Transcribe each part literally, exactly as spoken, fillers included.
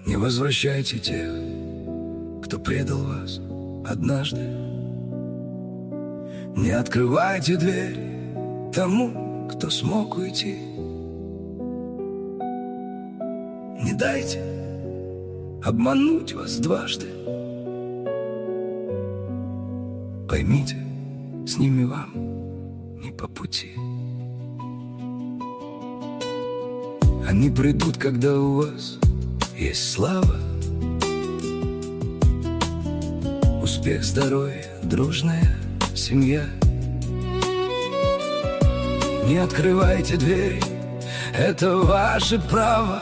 Не возвращайте тех, кто предал вас однажды. Не открывайте двери тому, кто смог уйти. Не дайте обмануть вас дважды. Поймите, с ними вам не по пути. Они придут, когда у вас есть слава, успех, здоровье, дружная семья. Не открывайте двери, это ваше право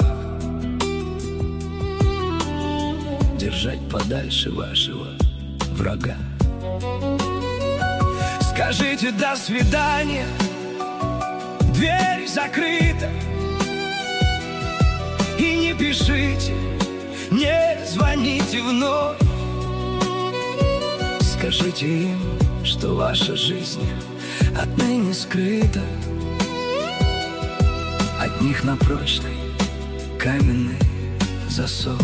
держать подальше вашего врага. Скажите «до свидания», дверь закрыта. И не пишите, не звоните вновь. Скажите им, что ваша жизнь отныне скрыта от них на прочный каменный засов.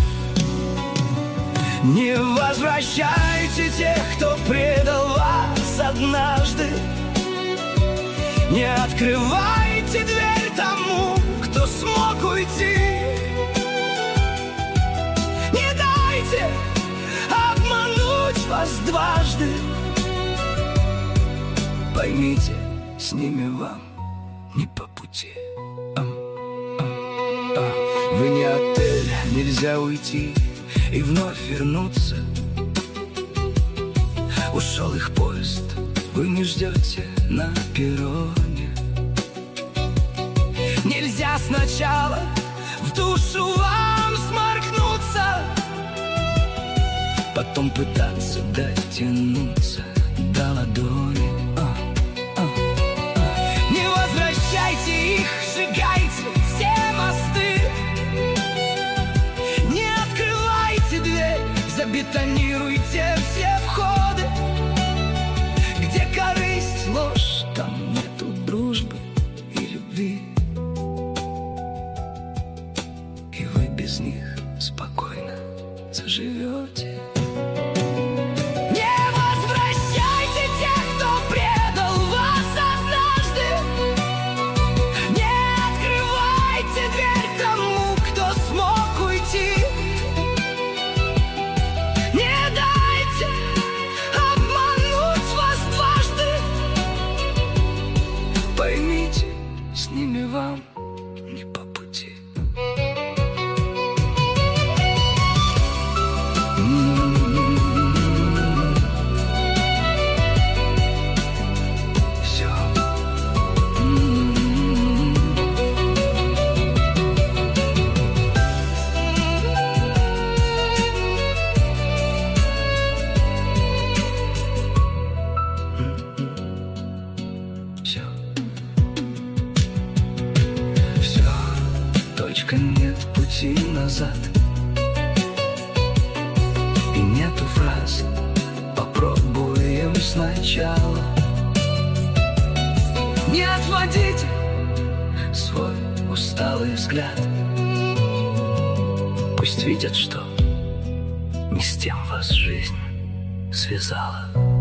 Не возвращайте тех, кто предал вас однажды. Не открывайте дверь тому, кто смог уйти. Не дайте обмануть вас дважды. Поймите, с ними вам не по пути. Ам, ам, а. Вы не отель, нельзя уйти и вновь вернуться. Ушел их поезд, вы не ждете на перроне. Нельзя сначала в душу вам сморкнуться, потом пытаться дотянуться до ладони. а, а, а. Не возвращайте их, сжигайте все мосты. Не открывайте дверь, забетонируйте все входы. Где корысть, ложь, там нету дружбы и любви. И вы без них спокойно заживете. Не возвращайте тех, кто предал вас однажды. Не открывайте дверь тому, кто смог уйти. Не дайте обмануть вас дважды. Поймите, с ними вам не по пути. Все. Все. Все. Точка, нет пути назад. И нету фраз «попробуем сначала». Не отводите свой усталый взгляд. Пусть видят, что не с тем вас жизнь связала.